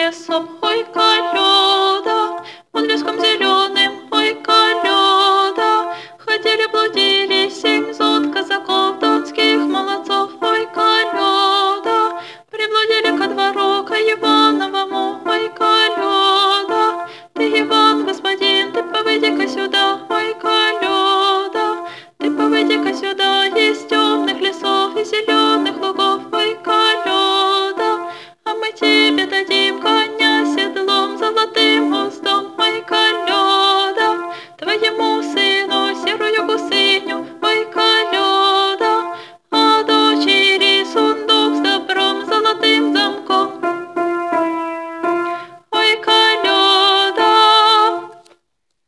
лесом, ой, колёда, под леском зеленым, ой, колёда. Ходили, блудили 700 казаков, донских молодцов, ой, колёда. Приблудили ко двору, ко Ивановому, ой, колёда. Ты, Иван, господин, ты повыйди-ка сюда, ой, колёда. Ты повыйди-ка сюда, из темных лесов и зеленых лугов, ой, колёда. А мы тебе дадим коня седлом, золотым уздом, ой, колёда. Твоему сыну